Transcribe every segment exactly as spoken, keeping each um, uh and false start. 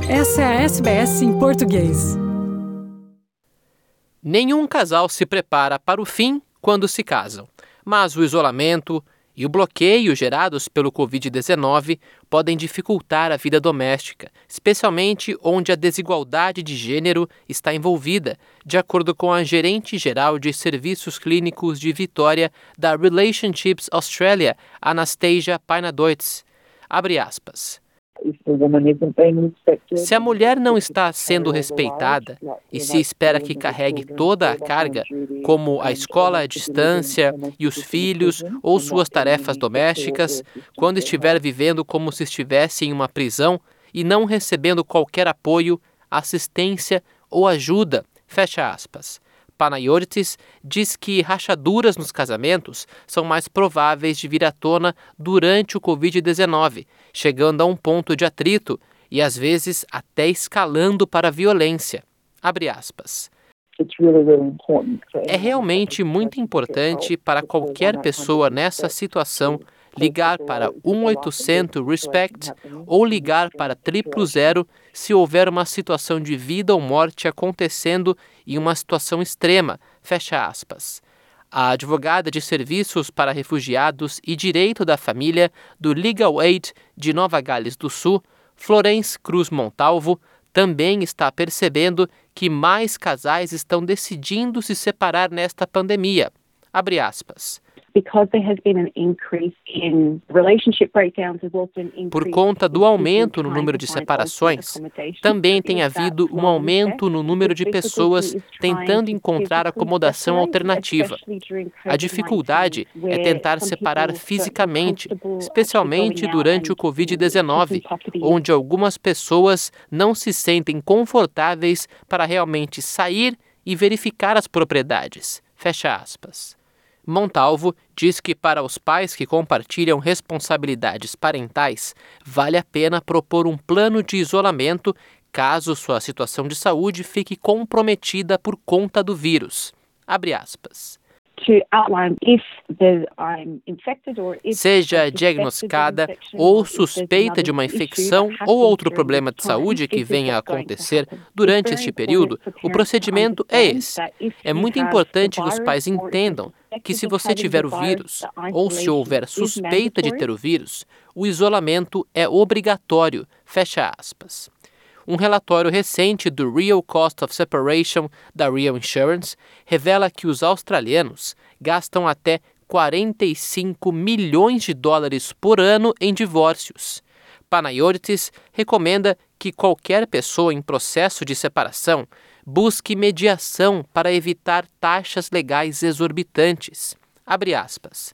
Essa é a S B S em português. Nenhum casal se prepara para o fim quando se casam, mas o isolamento e o bloqueio gerados pelo covid dezenove podem dificultar a vida doméstica, especialmente onde a desigualdade de gênero está envolvida, de acordo com a gerente-geral de serviços clínicos de Vitória da Relationships Australia, Anastasia Painadoites. Abre aspas. Se a mulher não está sendo respeitada e se espera que carregue toda a carga, como a escola à distância e os filhos ou suas tarefas domésticas, quando estiver vivendo como se estivesse em uma prisão e não recebendo qualquer apoio, assistência ou ajuda, fecha aspas. Panayotis diz que rachaduras nos casamentos são mais prováveis de vir à tona durante o covid dezenove, chegando a um ponto de atrito e, às vezes, até escalando para a violência. Abre aspas. É realmente muito importante para qualquer pessoa nessa situação ligar para um oitocentos RESPECT ou ligar para triplo zero se houver uma situação de vida ou morte acontecendo em uma situação extrema, fecha aspas. A advogada de serviços para refugiados e direito da família do Legal Aid de Nova Gales do Sul, Florence Cruz Montalvo, também está percebendo que mais casais estão decidindo se separar nesta pandemia. Abre aspas. Por conta do aumento no número de separações, também tem havido um aumento no número de pessoas tentando encontrar acomodação alternativa. A dificuldade é tentar separar fisicamente, especialmente durante o covid dezenove, onde algumas pessoas não se sentem confortáveis para realmente sair e verificar as propriedades. Fecha aspas. Montalvo diz que para os pais que compartilham responsabilidades parentais, vale a pena propor um plano de isolamento caso sua situação de saúde fique comprometida por conta do vírus. Abre aspas. Seja diagnosticada ou suspeita de uma infecção ou outro problema de saúde que venha a acontecer durante este período, o procedimento é esse. É muito importante que os pais entendam que se você tiver o vírus ou se houver suspeita de ter o vírus, o isolamento é obrigatório, fecha aspas. Um relatório recente do Real Cost of Separation da Real Insurance revela que os australianos gastam até quarenta e cinco milhões de dólares por ano em divórcios. Panayotis recomenda que qualquer pessoa em processo de separação busque mediação para evitar taxas legais exorbitantes. Abre aspas.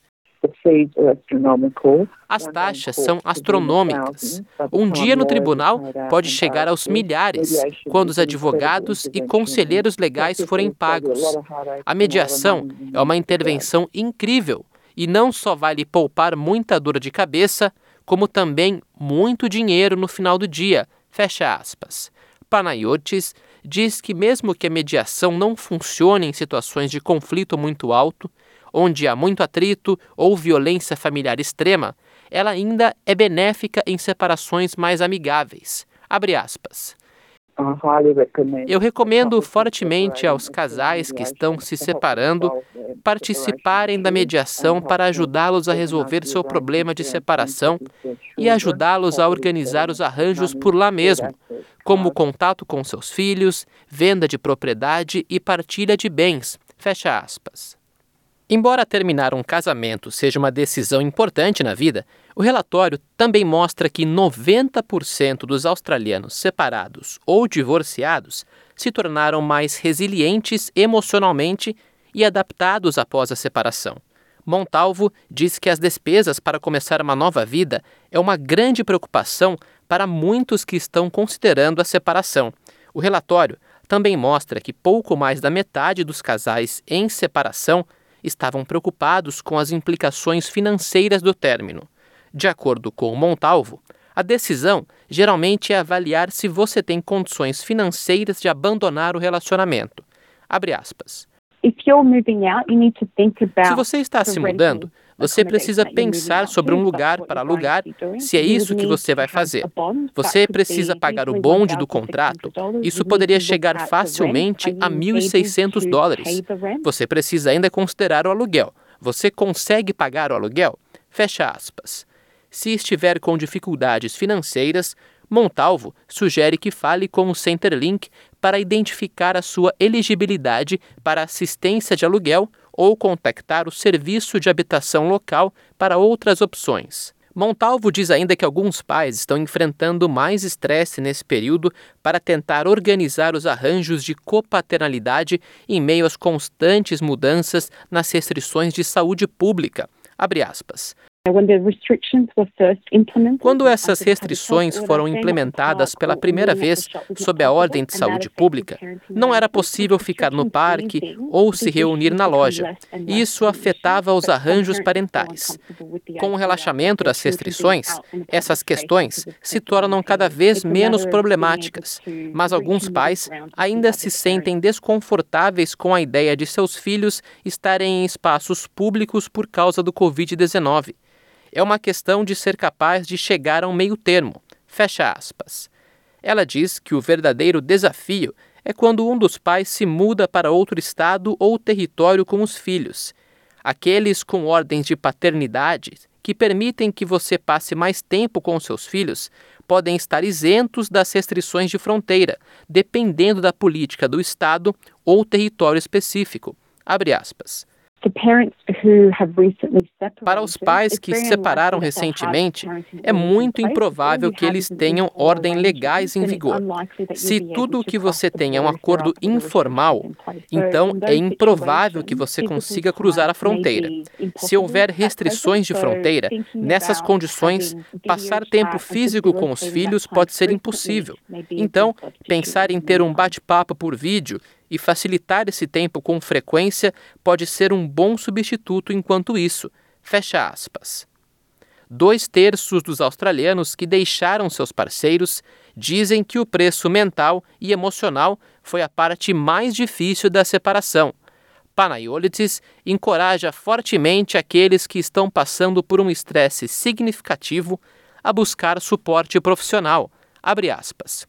As taxas são astronômicas. Um dia no tribunal pode chegar aos milhares, quando os advogados e conselheiros legais forem pagos. A mediação é uma intervenção incrível e não só vai lhe poupar muita dor de cabeça, como também muito dinheiro no final do dia, fecha aspas. Panayotis diz que mesmo que a mediação não funcione em situações de conflito muito alto, onde há muito atrito ou violência familiar extrema, ela ainda é benéfica em separações mais amigáveis. Abre aspas. Eu recomendo fortemente aos casais que estão se separando participarem da mediação para ajudá-los a resolver seu problema de separação e ajudá-los a organizar os arranjos por lá mesmo, como contato com seus filhos, venda de propriedade e partilha de bens. Fecha aspas. Embora terminar um casamento seja uma decisão importante na vida, o relatório também mostra que noventa por cento dos australianos separados ou divorciados se tornaram mais resilientes emocionalmente e adaptados após a separação. Montalvo diz que as despesas para começar uma nova vida é uma grande preocupação para muitos que estão considerando a separação. O relatório também mostra que pouco mais da metade dos casais em separação estavam preocupados com as implicações financeiras do término. De acordo com Montalvo, a decisão geralmente é avaliar se você tem condições financeiras de abandonar o relacionamento. Abre aspas. Se você está se mudando, Você precisa pensar sobre um lugar para alugar, se é isso que você vai fazer. Você precisa pagar o bonde do contrato. Isso poderia chegar facilmente a mil e seiscentos dólares. Você precisa ainda considerar o aluguel. Você consegue pagar o aluguel? Fecha aspas. Se estiver com dificuldades financeiras, Montalvo sugere que fale com o Centerlink para identificar a sua elegibilidade para assistência de aluguel ou contactar o serviço de habitação local para outras opções. Montalvo diz ainda que alguns pais estão enfrentando mais estresse nesse período para tentar organizar os arranjos de copaternalidade em meio às constantes mudanças nas restrições de saúde pública. Abre aspas. Quando essas restrições foram implementadas pela primeira vez sob a Ordem de Saúde Pública, não era possível ficar no parque ou se reunir na loja, e isso afetava os arranjos parentais. Com o relaxamento das restrições, essas questões se tornam cada vez menos problemáticas, mas alguns pais ainda se sentem desconfortáveis com a ideia de seus filhos estarem em espaços públicos por causa do covid dezenove. É uma questão de ser capaz de chegar a um meio termo, fecha aspas. Ela diz que o verdadeiro desafio é quando um dos pais se muda para outro estado ou território com os filhos. Aqueles com ordens de paternidade que permitem que você passe mais tempo com seus filhos podem estar isentos das restrições de fronteira, dependendo da política do estado ou território específico. Abre aspas. Para os pais que se separaram recentemente, é muito improvável que eles tenham ordens legais em vigor. Se tudo o que você tem é um acordo informal, então é improvável que você consiga cruzar a fronteira. Se houver restrições de fronteira, nessas condições, passar tempo físico com os filhos pode ser impossível. Então, pensar em ter um bate-papo por vídeo e facilitar esse tempo com frequência pode ser um bom substituto enquanto isso, fecha aspas. Dois terços dos australianos que deixaram seus parceiros dizem que o preço mental e emocional foi a parte mais difícil da separação. Panayiotis encoraja fortemente aqueles que estão passando por um estresse significativo a buscar suporte profissional, abre aspas.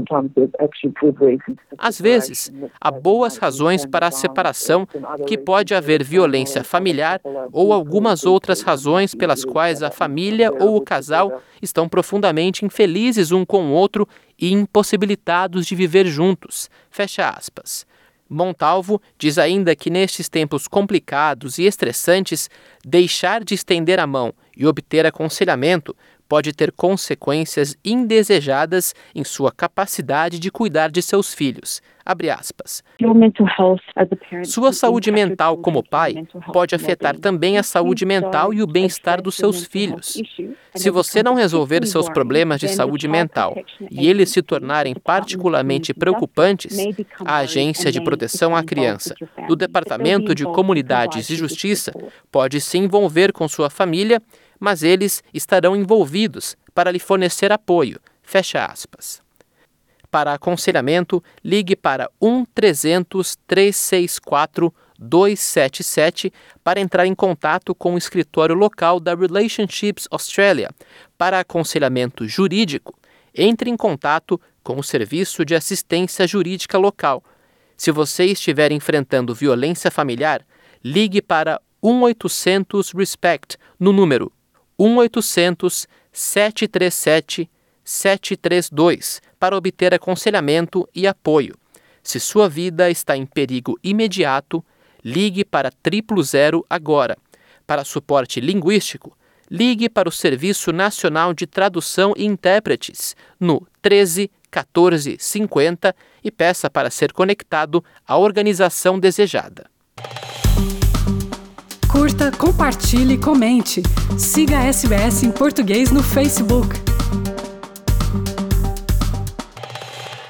Às vezes, há boas razões para a separação, que pode haver violência familiar ou algumas outras razões pelas quais a família ou o casal estão profundamente infelizes um com o outro e impossibilitados de viver juntos. Fecha aspas. Montalvo diz ainda que nestes tempos complicados e estressantes, deixar de estender a mão e obter aconselhamento pode ter consequências indesejadas em sua capacidade de cuidar de seus filhos. Abre aspas. Sua saúde mental como pai pode afetar também a saúde mental e o bem-estar dos seus filhos. Se você não resolver seus problemas de saúde mental e eles se tornarem particularmente preocupantes, a Agência de Proteção à Criança do Departamento de Comunidades e Justiça pode se envolver com sua família, mas eles estarão envolvidos para lhe fornecer apoio, fecha aspas. Para aconselhamento, ligue para um trezentos, trezentos e sessenta e quatro, duzentos e setenta e sete para entrar em contato com o escritório local da Relationships Australia. Para aconselhamento jurídico, entre em contato com o Serviço de Assistência Jurídica Local. Se você estiver enfrentando violência familiar, ligue para um oitocentos RESPECT no número um oitocentos, sete três sete, sete três dois para obter aconselhamento e apoio. Se sua vida está em perigo imediato, ligue para triplo zero agora. Para suporte linguístico, ligue para o Serviço Nacional de Tradução e Intérpretes no treze, quatorze, cinquenta e peça para ser conectado à organização desejada. Curta, compartilhe, comente. Siga a S B S em Português no Facebook.